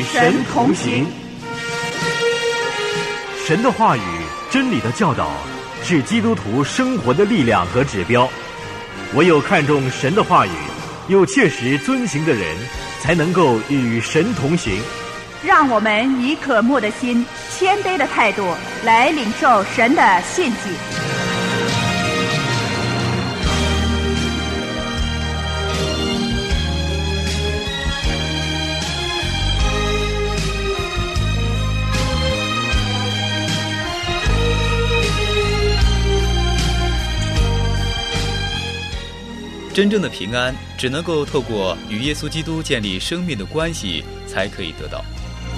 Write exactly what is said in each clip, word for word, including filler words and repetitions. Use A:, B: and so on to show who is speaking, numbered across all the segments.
A: 神同行。神的话语、真理的教导是基督徒生活的力量和指标。唯有看重神的话语，又切实遵行的人，才能够与神同行。
B: 让我们以渴慕的心、谦卑的态度来领受神的信息。
C: 真正的平安只能够透过与耶稣基督建立生命的关系才可以得到。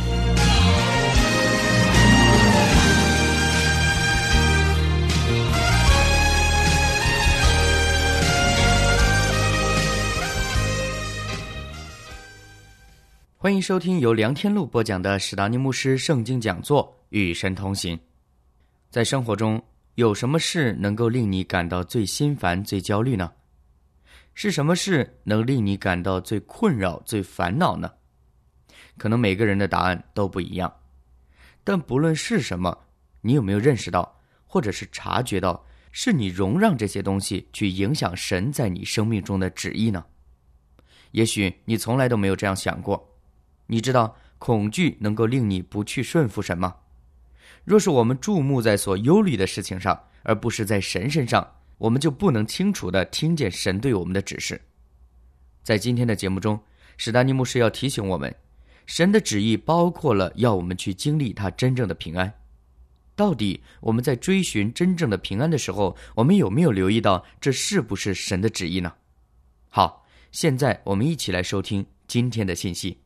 D: 欢迎收听由梁天禄播讲的史达尼牧师圣经讲座与神同行。在生活中，有什么事能够令你感到最心烦、最焦虑呢？是什么事能令你感到最困扰、最烦恼呢？可能每个人的答案都不一样，但不论是什么，你有没有认识到，或者是察觉到，是你容让这些东西去影响神在你生命中的旨意呢？也许你从来都没有这样想过。你知道恐惧能够令你不去顺服神吗？若是我们注目在所忧虑的事情上，而不是在神身上，我们就不能清楚地听见神对我们的指示。在今天的节目中，史达尼牧师要提醒我们，神的旨意包括了要我们去经历他真正的平安。到底我们在追寻真正的平安的时候，我们有没有留意到这是不是神的旨意呢？好，现在我们一起来收听今天的信息。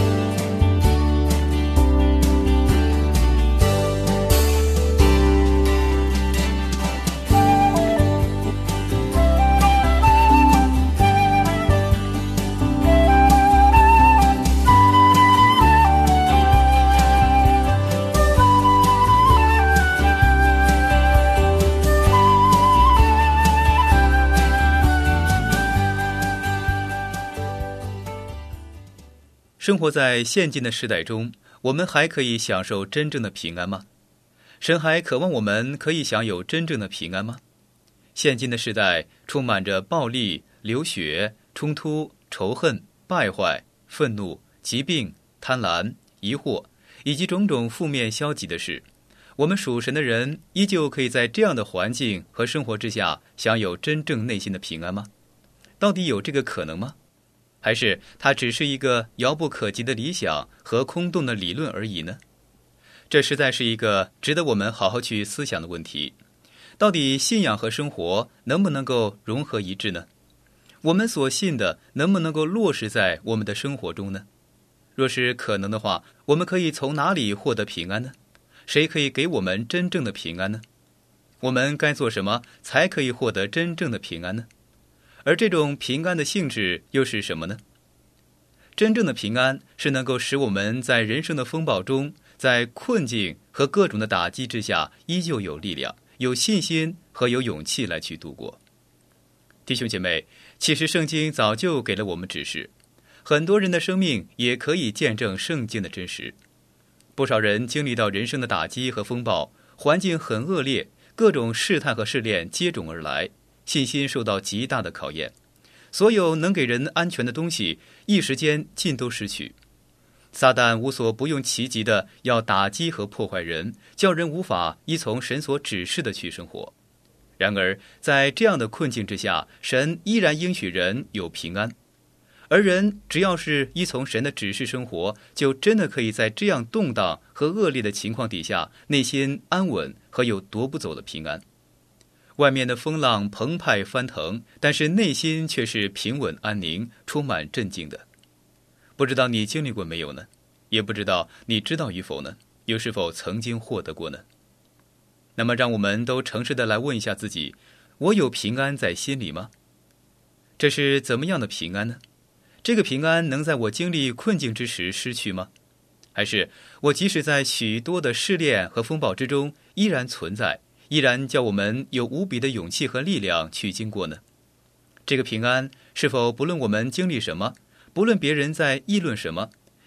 C: 生活在现今的时代中，我们还可以享受真正的平安吗？神还渴望我们可以享有真正的平安吗？现今的时代充满着暴力、流血、冲突、仇恨、败坏、愤怒、疾病、贪婪、疑惑，以及种种负面消极的事。我们属神的人依旧可以在这样的环境和生活之下享有真正内心的平安吗？到底有这个可能吗？还是它只是一个遥不可及的理想和空洞的理论而已呢？这实在是一个值得我们好好去思想的问题。到底信仰和生活能不能够融合一致呢？我们所信的能不能够落实在我们的生活中呢？若是可能的话，我们可以从哪里获得平安呢？谁可以给我们真正的平安呢？我们该做什么才可以获得真正的平安呢？而这种平安的性质又是什么呢？真正的平安是能够使我们在人生的风暴中，在困境和各种的打击之下，依旧有力量、有信心和有勇气来去度过。弟兄姐妹，其实圣经早就给了我们指示，很多人的生命也可以见证圣经的真实。不少人经历到人生的打击和风暴，环境很恶劣，各种试探和试炼接踵而来，信心受到极大的考验，所有能给人安全的东西一时间尽都失去。撒旦无所不用其极的要打击和破坏人，叫人无法依从神所指示的去生活。然而在这样的困境之下，神依然应许人有平安，而人只要是依从神的指示生活，就真的可以在这样动荡和恶劣的情况底下，内心安稳和有夺不走的平安。外面的风浪澎湃翻腾，但是内心却是平稳安宁，充满镇静的。不知道你经历过没有呢？也不知道你知道与否呢？又是否曾经获得过呢？那么让我们都诚实的来问一下自己，我有平安在心里吗？这是怎么样的平安呢？这个平安能在我经历困境之时失去吗？还是我即使在许多的试炼和风暴之中依然存在，依然叫我们有无比的勇气和力量去经过呢？这个平安是否不论我们经历什么，不论别人在议论什么，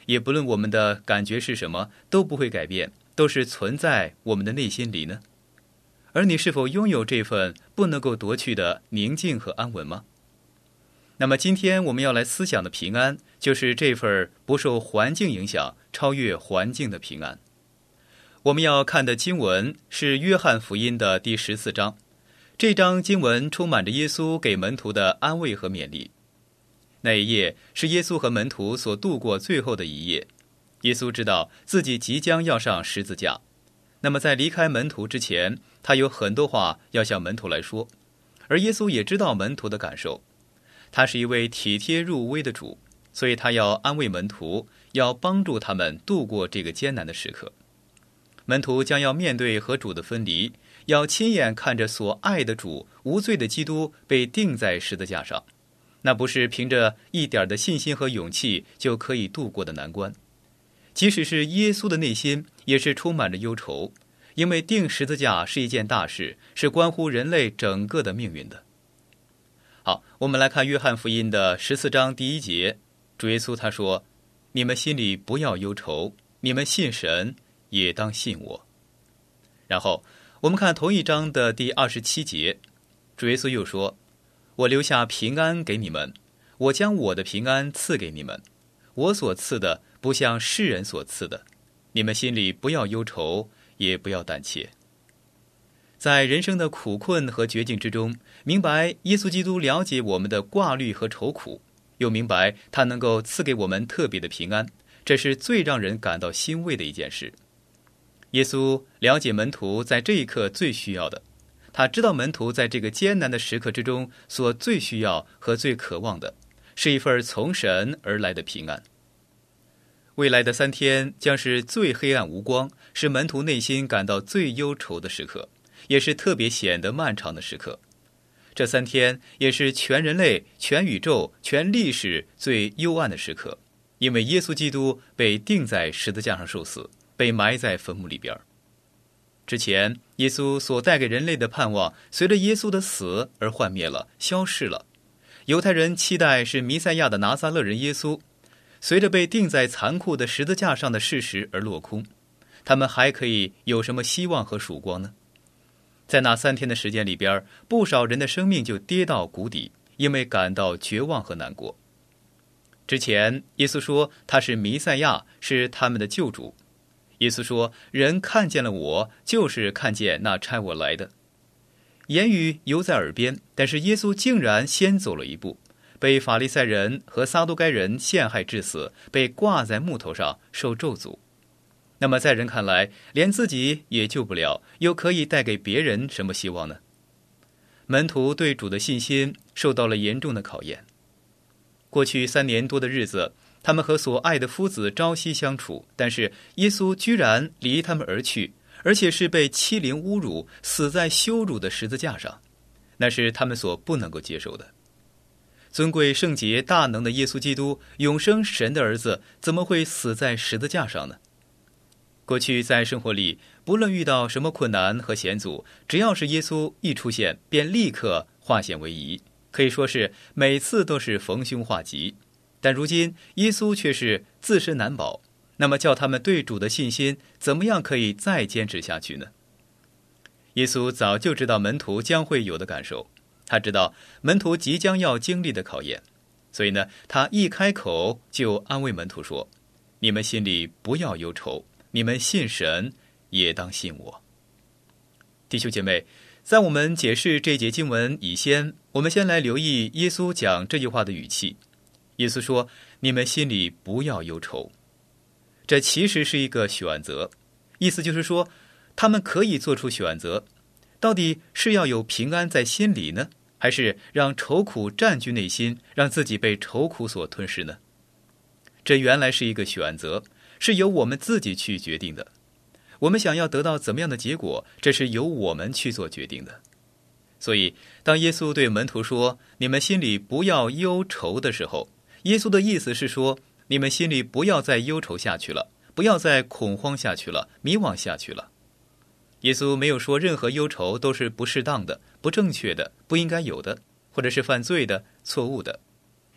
C: 也不论我们的感觉是什么，都不会改变，都是存在我们的内心里呢？而你是否拥有这份不能够夺去的宁静和安稳吗？那么今天我们要来思想的平安，就是这份不受环境影响、超越环境的平安。我们要看的经文是约翰福音的第十四章，这章经文充满着耶稣给门徒的安慰和勉励。那一夜是耶稣和门徒所度过最后的一夜，耶稣知道自己即将要上十字架。那么在离开门徒之前，他有很多话要向门徒来说，而耶稣也知道门徒的感受。他是一位体贴入微的主，所以他要安慰门徒，要帮助他们度过这个艰难的时刻。门徒将要面对和主的分离，要亲眼看着所爱的主无罪的基督被钉在十字架上，那不是凭着一点的信心和勇气就可以度过的难关。即使是耶稣的内心也是充满着忧愁，因为钉十字架是一件大事，是关乎人类整个的命运的。好，我们来看约翰福音的十四章第一节，主耶稣他说：你们心里不要忧愁，你们信神也当信我。然后我们看同一章的第二十七节，主耶稣又说：我留下平安给你们，我将我的平安赐给你们，我所赐的不像世人所赐的，你们心里不要忧愁，也不要胆怯。在人生的苦困和绝境之中，明白耶稣基督了解我们的挂虑和愁苦，又明白他能够赐给我们特别的平安，这是最让人感到欣慰的一件事。耶稣了解门徒在这一刻最需要的，他知道门徒在这个艰难的时刻之中所最需要和最渴望的，是一份从神而来的平安。未来的三天将是最黑暗无光，是门徒内心感到最忧愁的时刻，也是特别显得漫长的时刻。这三天也是全人类、全宇宙、全历史最幽暗的时刻，因为耶稣基督被钉在十字架上受死，被埋在坟墓里边。之前耶稣所带给人类的盼望，随着耶稣的死而幻灭了，消逝了。犹太人期待是弥赛亚的拿撒勒人耶稣，随着被钉在残酷的十字架上的事实而落空。他们还可以有什么希望和曙光呢？在那三天的时间里边，不少人的生命就跌到谷底，因为感到绝望和难过。之前耶稣说他是弥赛亚，是他们的救主。耶稣说人看见了我，就是看见那差我来的。言语犹在耳边，但是耶稣竟然先走了一步，被法利赛人和撒都该人陷害致死，被挂在木头上受咒诅。那么在人看来，连自己也救不了，又可以带给别人什么希望呢？门徒对主的信心受到了严重的考验。过去三年多的日子，他们和所爱的夫子朝夕相处，但是耶稣居然离他们而去，而且是被欺凌侮辱，死在羞辱的十字架上，那是他们所不能够接受的。尊贵圣洁大能的耶稣基督，永生神的儿子，怎么会死在十字架上呢？过去在生活里，不论遇到什么困难和险阻，只要是耶稣一出现，便立刻化险为夷，可以说是每次都是逢凶化吉。但如今耶稣却是自身难保，那么叫他们对主的信心怎么样可以再坚持下去呢？耶稣早就知道门徒将会有的感受，他知道门徒即将要经历的考验，所以呢，他一开口就安慰门徒说：你们心里不要忧愁，你们信神也当信我。弟兄姐妹，在我们解释这节经文以先，我们先来留意耶稣讲这句话的语气。耶稣说：你们心里不要忧愁。这其实是一个选择，意思就是说他们可以做出选择，到底是要有平安在心里呢，还是让愁苦占据内心，让自己被愁苦所吞噬呢？这原来是一个选择，是由我们自己去决定的。我们想要得到怎么样的结果，这是由我们去做决定的。所以当耶稣对门徒说你们心里不要忧愁的时候，耶稣的意思是说，你们心里不要再忧愁下去了，不要再恐慌下去了，迷惘下去了。耶稣没有说任何忧愁都是不适当的、不正确的、不应该有的，或者是犯罪的、错误的。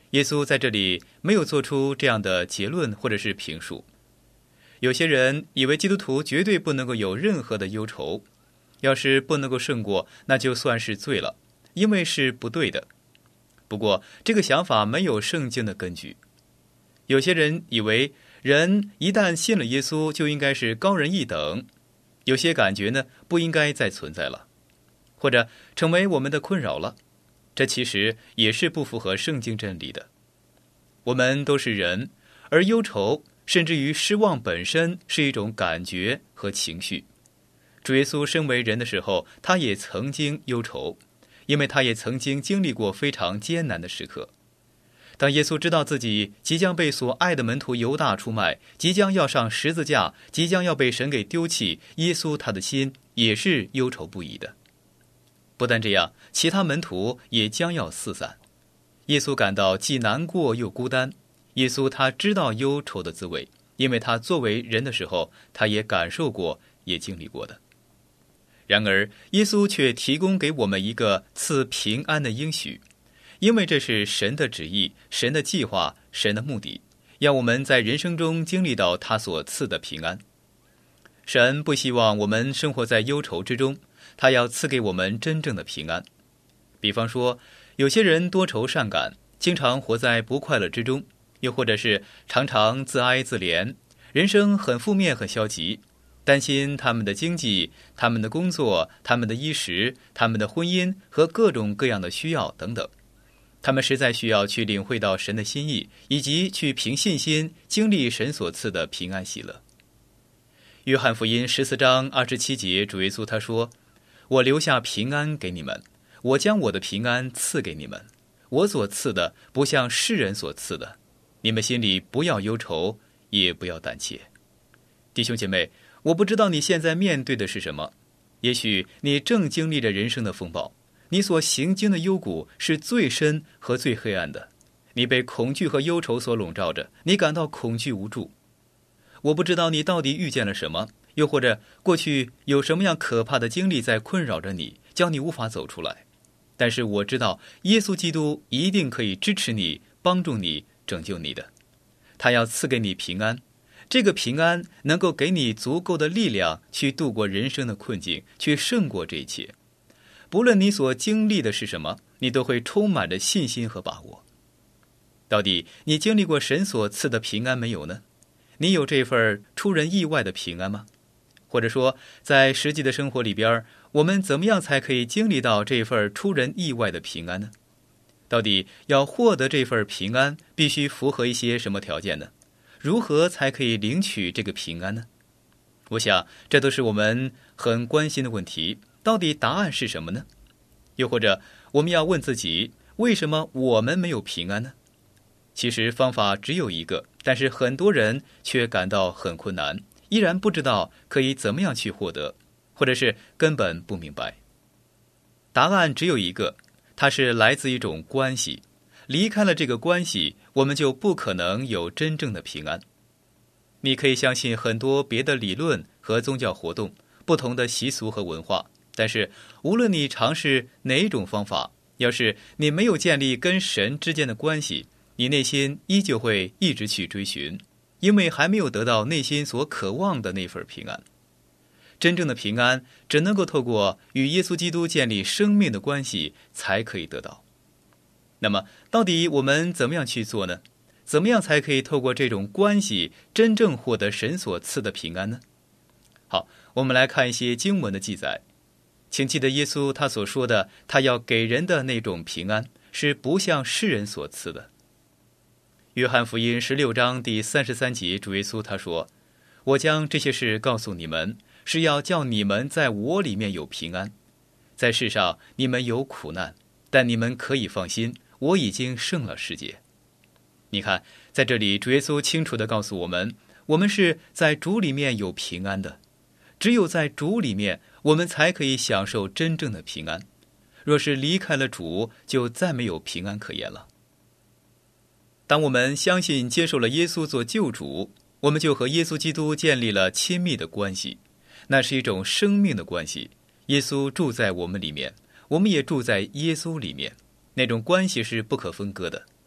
C: 耶稣在这里没有做出这样的结论或者是评述。有些人以为基督徒绝对不能够有任何的忧愁，要是不能够胜过，那就算是罪了，因为是不对的。不过这个想法没有圣经的根据。有些人以为人一旦信了耶稣就应该是高人一等，有些感觉呢不应该再存在了，或者成为我们的困扰了，这其实也是不符合圣经真理的。我们都是人，而忧愁甚至于失望本身是一种感觉和情绪。主耶稣身为人的时候，他也曾经忧愁，因为他也曾经经历过非常艰难的时刻。当耶稣知道自己即将被所爱的门徒犹大出卖，即将要上十字架，即将要被神给丢弃，耶稣他的心也是忧愁不已的。不但这样，其他门徒也将要四散。耶稣感到既难过又孤单。耶稣他知道忧愁的滋味，因为他作为人的时候，他也感受过，也经历过的。然而耶稣却提供给我们一个赐平安的应许，因为这是神的旨意，神的计划，神的目的，要我们在人生中经历到他所赐的平安。神不希望我们生活在忧愁之中，他要赐给我们真正的平安。比方说，有些人多愁善感，经常活在不快乐之中，又或者是常常自哀自怜，人生很负面很消极，担心他们的经济、他们的工作、他们的衣食、他们的婚姻和各种各样的需要等等。他们实在需要去领会到神的心意，以及去凭信心经历神所赐的平安喜乐。约翰福音十四章二十七节，主耶稣他说：我留下平安给你们，我将我的平安赐给你们，我所赐的不像世人所赐的，你们心里不要忧愁，也不要胆怯。弟兄姐妹，我不知道你现在面对的是什么，也许你正经历着人生的风暴，你所行经的幽谷是最深和最黑暗的，你被恐惧和忧愁所笼罩着，你感到恐惧无助。我不知道你到底遇见了什么，又或者过去有什么样可怕的经历在困扰着你，叫你无法走出来。但是我知道耶稣基督一定可以支持你，帮助你，拯救你的。他要赐给你平安，这个平安能够给你足够的力量去度过人生的困境，去胜过这一切。不论你所经历的是什么，你都会充满着信心和把握。到底你经历过神所赐的平安没有呢？你有这份出人意外的平安吗？或者说，在实际的生活里边，我们怎么样才可以经历到这份出人意外的平安呢？到底要获得这份平安，必须符合一些什么条件呢？如何才可以领取这个平安呢？我想，这都是我们很关心的问题。到底答案是什么呢？又或者，我们要问自己，为什么我们没有平安呢？其实方法只有一个，但是很多人却感到很困难，依然不知道可以怎么样去获得，或者是根本不明白。答案只有一个，它是来自一种关系。离开了这个关系，我们就不可能有真正的平安。你可以相信很多别的理论和宗教活动，不同的习俗和文化，但是无论你尝试哪一种方法，要是你没有建立跟神之间的关系，你内心依旧会一直去追寻，因为还没有得到内心所渴望的那份平安。真正的平安只能够透过与耶稣基督建立生命的关系才可以得到。那么到底我们怎么样去做呢？怎么样才可以透过这种关系真正获得神所赐的平安呢？好，我们来看一些经文的记载。请记得耶稣他所说的，他要给人的那种平安是不像世人所赐的。约翰福音十六章第三十三节，主耶稣他说：我将这些事告诉你们，是要叫你们在我里面有平安。在世上你们有苦难，但你们可以放心，我已经胜了世界。你看，在这里主耶稣清楚地告诉我们，我们是在主里面有平安的。只有在主里面，我们才可以享受真正的平安。若是离开了主，就再没有平安可言了。当我们相信接受了耶稣做救主，我们就和耶稣基督建立了亲密的关系，那是一种生命的关系。耶稣住在我们里面，我们也住在耶稣里面，那种关系是不可分割的。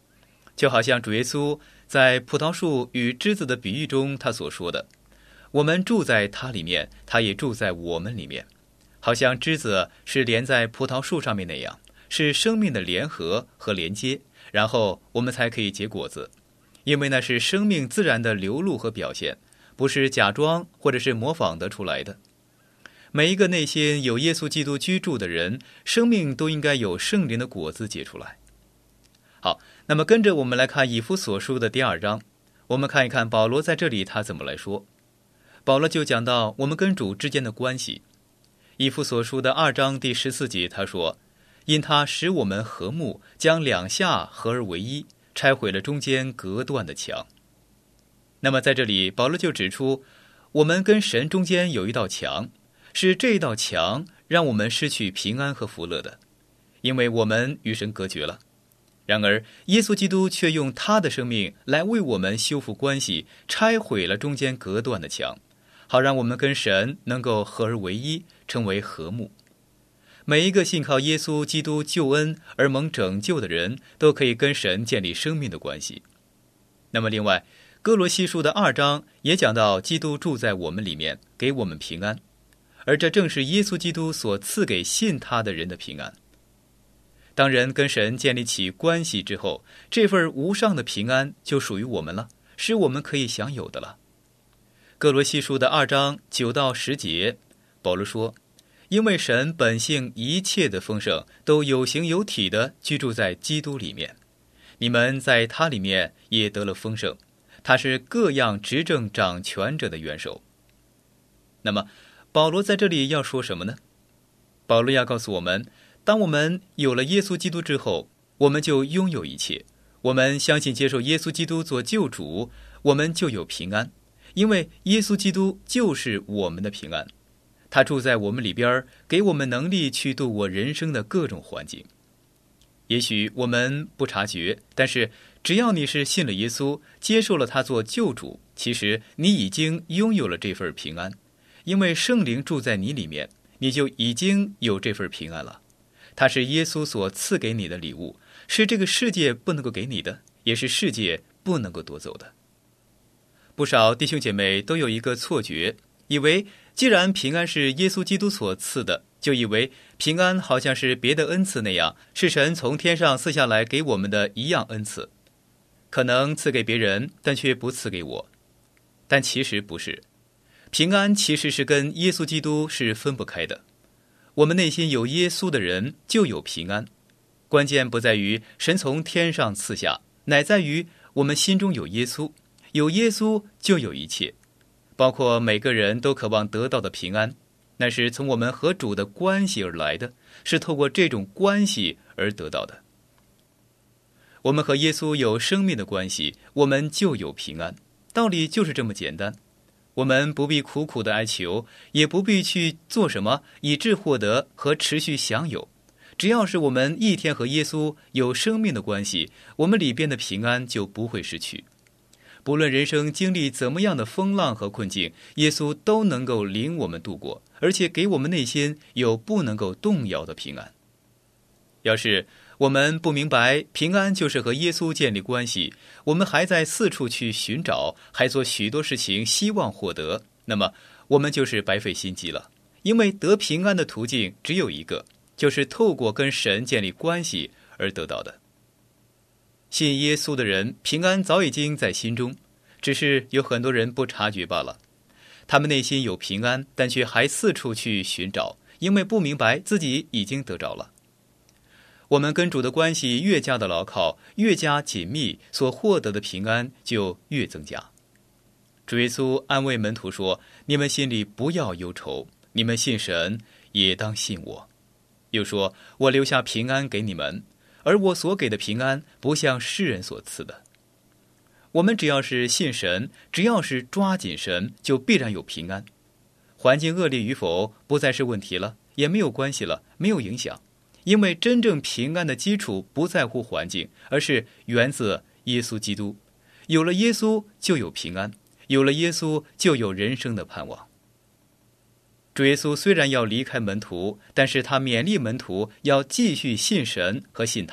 C: 就好像主耶稣在葡萄树与枝子的比喻中他所说的，我们住在他里面，他也住在我们里面，好像枝子是连在葡萄树上面那样，是生命的联合和连接，然后我们才可以结果子，因为那是生命自然的流露和表现，不是假装或者是模仿得出来的。每一个内心有耶稣基督居住的人，生命都应该有圣灵的果子结出来。好，那么跟着我们来看以弗所书的第二章，我们看一看保罗在这里他怎么来说。保罗就讲到我们跟主之间的关系。以弗所书的二章第十四节他说，因他使我们和睦，将两下合而为一，拆毁了中间隔断的墙。那么在这里保罗就指出，我们跟神中间有一道墙，是这一道墙让我们失去平安和福乐的，因为我们与神隔绝了。然而耶稣基督却用他的生命来为我们修复关系，拆毁了中间隔断的墙，好让我们跟神能够合而为一，成为和睦。每一个信靠耶稣基督救恩而蒙拯救的人，都可以跟神建立生命的关系。那么另外哥罗西书的二章也讲到基督住在我们里面，给我们平安，而这正是耶稣基督所赐给信他的人的平安。当人跟神建立起关系之后，这份无上的平安就属于我们了，是我们可以享有的了。哥罗西书的二章九到十节，保罗说，因为神本性一切的丰盛都有形有体的居住在基督里面，你们在他里面也得了丰盛，他是各样执政掌权者的元首。那么保罗在这里要说什么呢？保罗要告诉我们，当我们有了耶稣基督之后，我们就拥有一切。我们相信接受耶稣基督做救主，我们就有平安，因为耶稣基督就是我们的平安。他住在我们里边，给我们能力去度过人生的各种环境。也许我们不察觉，但是只要你是信了耶稣，接受了他做救主，其实你已经拥有了这份平安，因为圣灵住在你里面，你就已经有这份平安了。它是耶稣所赐给你的礼物，是这个世界不能够给你的，也是世界不能够夺走的。不少弟兄姐妹都有一个错觉，以为既然平安是耶稣基督所赐的，就以为平安好像是别的恩赐那样，是神从天上赐下来给我们的一样恩赐，可能赐给别人，但却不赐给我。但其实不是，平安其实是跟耶稣基督是分不开的。我们内心有耶稣的人就有平安，关键不在于神从天上赐下，乃在于我们心中有耶稣，有耶稣就有一切，包括每个人都渴望得到的平安，那是从我们和主的关系而来的，是透过这种关系而得到的。我们和耶稣有生命的关系，我们就有平安，道理就是这么简单。我们不必苦苦的哀求，也不必去做什么以致获得和持续享有，只要是我们一天和耶稣有生命的关系，我们里边的平安就不会失去。不论人生经历怎么样的风浪和困境，耶稣都能够领我们度过，而且给我们内心有不能够动摇的平安。要是我们不明白平安就是和耶稣建立关系，我们还在四处去寻找，还做许多事情希望获得，那么我们就是白费心机了。因为得平安的途径只有一个，就是透过跟神建立关系而得到的。信耶稣的人，平安早已经在心中，只是有很多人不察觉罢了。他们内心有平安，但却还四处去寻找，因为不明白自己已经得着了。我们跟主的关系越加的牢靠，越加紧密，所获得的平安就越增加。主耶稣安慰门徒说，你们心里不要忧愁，你们信神也当信我。又说，我留下平安给你们，而我所给的平安不像世人所赐的。我们只要是信神，只要是抓紧神，就必然有平安。环境恶劣与否不再是问题了，也没有关系了，没有影响。因为真正平安的基础不在乎环境，而是源自耶稣基督。有了耶稣就有平安，有了耶稣就有人生的盼望。主耶稣虽然要离开门徒，但是他勉励门徒要继续信神和信他，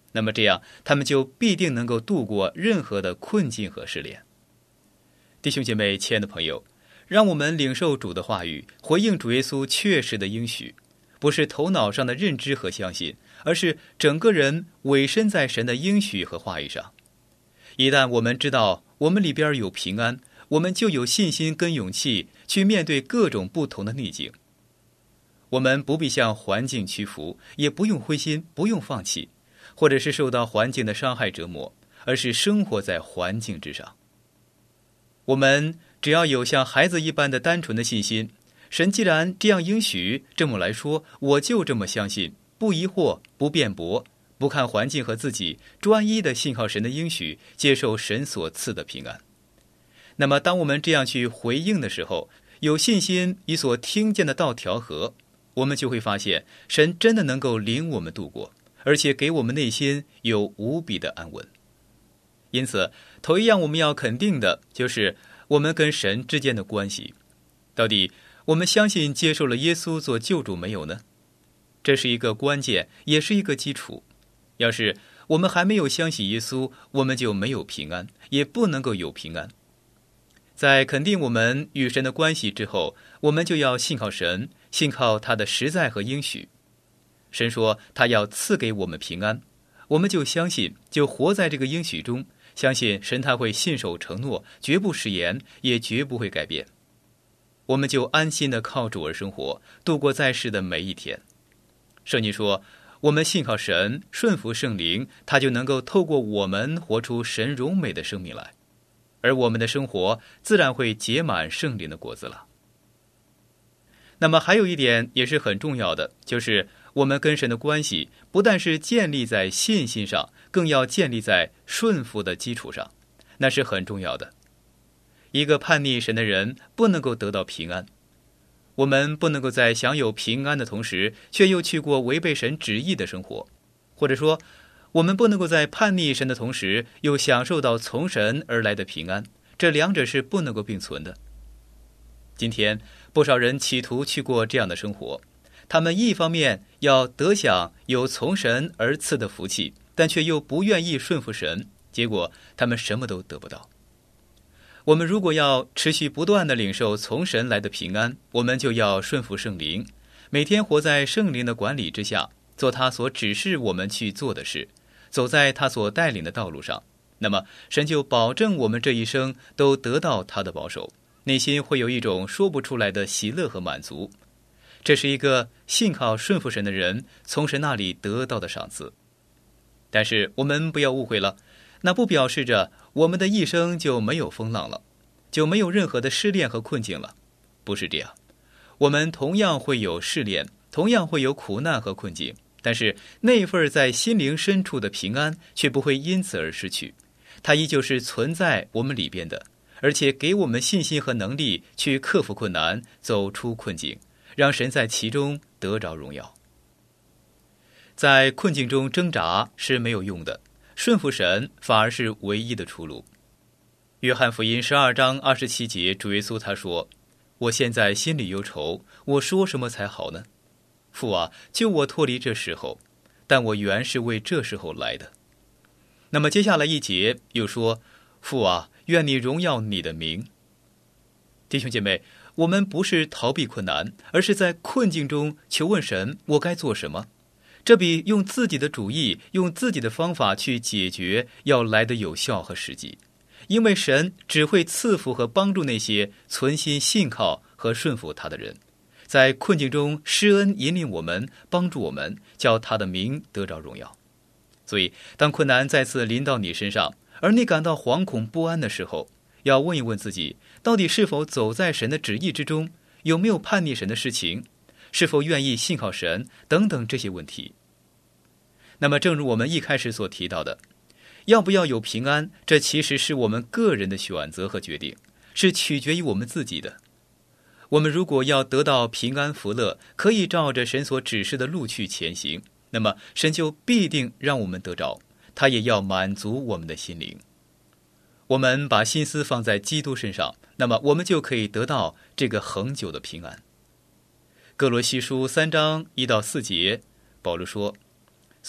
C: 那么这样他们就必定能够度过任何的困境和试炼。弟兄姐妹，亲爱的朋友，让我们领受主的话语，回应主耶稣确实的应许，不是头脑上的认知和相信，而是整个人委身在神的应许和话语上。一旦我们知道我们里边有平安，我们就有信心跟勇气去面对各种不同的逆境。我们不必向环境屈服，也不用灰心，不用放弃，或者是受到环境的伤害折磨，而是生活在环境之上。我们只要有像孩子一般的单纯的信心，神既然这样应许，这么来说，我就这么相信，不疑惑，不辩驳，不看环境和自己，专一的信靠神的应许，接受神所赐的平安。那么当我们这样去回应的时候，有信心与所听见的道调和，我们就会发现神真的能够领我们度过，而且给我们内心有无比的安稳。因此头一样我们要肯定的就是我们跟神之间的关系，到底我们相信接受了耶稣做救主没有呢？这是一个关键，也是一个基础。要是我们还没有相信耶稣，我们就没有平安，也不能够有平安。在肯定我们与神的关系之后，我们就要信靠神，信靠他的实在和应许。神说他要赐给我们平安，我们就相信，就活在这个应许中，相信神他会信守承诺，绝不食言，也绝不会改变。我们就安心的靠主而生活，度过在世的每一天。圣经说，我们信靠神，顺服圣灵，他就能够透过我们活出神荣美的生命来，而我们的生活自然会结满圣灵的果子了。那么还有一点也是很重要的，就是我们跟神的关系不但是建立在信心上，更要建立在顺服的基础上，那是很重要的。一个叛逆神的人不能够得到平安，我们不能够在享有平安的同时，却又去过违背神旨意的生活，或者说我们不能够在叛逆神的同时，又享受到从神而来的平安，这两者是不能够并存的。今天不少人企图去过这样的生活，他们一方面要得享有从神而赐的福气，但却又不愿意顺服神，结果他们什么都得不到。我们如果要持续不断地领受从神来的平安，我们就要顺服圣灵，每天活在圣灵的管理之下，做他所指示我们去做的事，走在他所带领的道路上，那么神就保证我们这一生都得到他的保守，内心会有一种说不出来的喜乐和满足。这是一个信靠顺服神的人从神那里得到的赏赐。但是我们不要误会了，那不表示着我们的一生就没有风浪了，就没有任何的试炼和困境了。不是这样，我们同样会有试炼，同样会有苦难和困境，但是那份在心灵深处的平安却不会因此而失去，它依旧是存在我们里边的，而且给我们信心和能力去克服困难，走出困境，让神在其中得着荣耀。在困境中挣扎是没有用的，顺服神反而是唯一的出路。约翰福音十二章二十七节，主耶稣他说，我现在心里忧愁，我说什么才好呢？父啊，救我脱离这时候，但我原是为这时候来的。那么接下来一节又说，父啊，愿你荣耀你的名。弟兄姐妹，我们不是逃避困难，而是在困境中求问神，我该做什么？这比用自己的主意，用自己的方法去解决要来的有效和实际。因为神只会赐福和帮助那些存心信靠和顺服他的人，在困境中施恩引领我们，帮助我们，叫他的名得着荣耀。所以当困难再次临到你身上，而你感到惶恐不安的时候，要问一问自己，到底是否走在神的旨意之中，有没有叛逆神的事情，是否愿意信靠神等等这些问题。那么正如我们一开始所提到的，要不要有平安，这其实是我们个人的选择和决定，是取决于我们自己的。我们如果要得到平安福乐，可以照着神所指示的路去前行，那么神就必定让我们得着，他也要满足我们的心灵。我们把心思放在基督身上，那么我们就可以得到这个恒久的平安。哥罗西书三章一到四节，保罗说，所以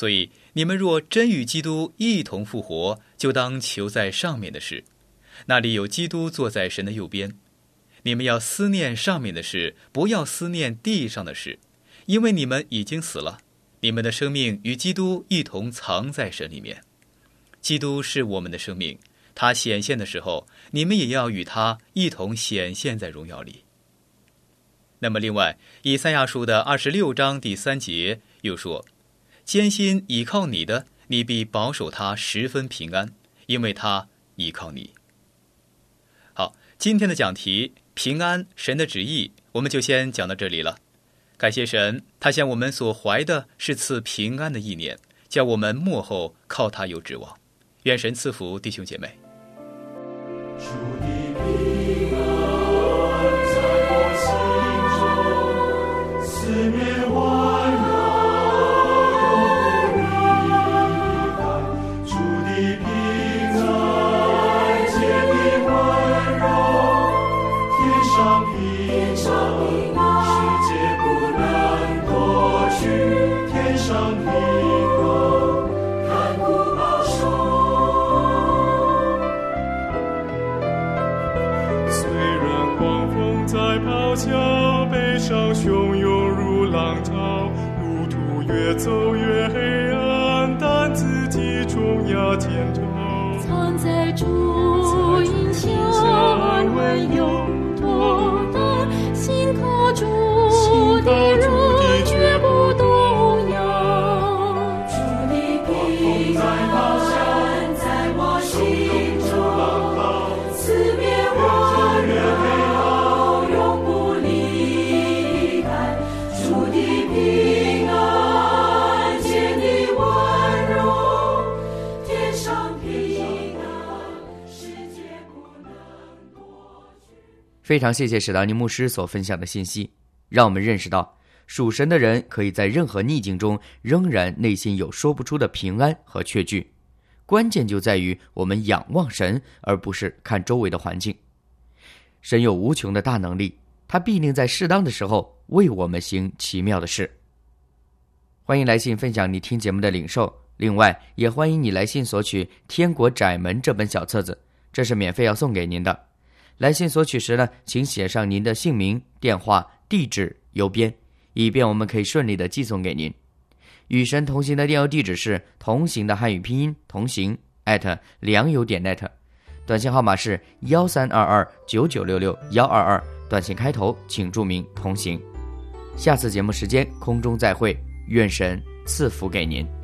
C: 你们若真与基督一同复活，就当求在上面的事，那里有基督坐在神的右边。你们要思念上面的事，不要思念地上的事，因为你们已经死了，你们的生命与基督一同藏在神里面。基督是我们的生命，他显现的时候，你们也要与他一同显现在荣耀里。那么另外，以赛亚书的二十六章第三节又说，坚心倚靠你的，你必保守他十分平安，因为他倚靠你。好，今天的讲题平安，神的旨意，我们就先讲到这里了。感谢神，他向我们所怀的是赐平安的意念，叫我们末后靠他有指望。愿神赐福弟兄姐妹。
E: 主的平安在我心中，四面环绕永不离开。主的平安坚定温柔，天上平安，世界不能夺去。天上平安，看顾保守。在咆哮，悲伤汹涌如浪潮，路途越走越黑暗，但自己重压天朝。
F: 藏在主荫下，安稳有多难，心靠主的人绝不动摇。主的平安在我心中，四面环绕。
D: 非常谢谢史达尼牧师所分享的信息，让我们认识到属神的人可以在任何逆境中仍然内心有说不出的平安和确据。关键就在于我们仰望神，而不是看周围的环境。神有无穷的大能力，他必定在适当的时候为我们行奇妙的事。欢迎来信分享你听节目的领受，另外也欢迎你来信索取《天国窄门》这本小册子，这是免费要送给您的。来信索取时呢，请写上您的姓名、电话、地址、邮编，以便我们可以顺利的寄送给您。与神同行的电邮地址是同行的汉语拼音同行 at 良友点 net， 短信号码是一三二二九九六六一二二，短信开头请注明同行。下次节目时间空中再会，愿神赐福给您。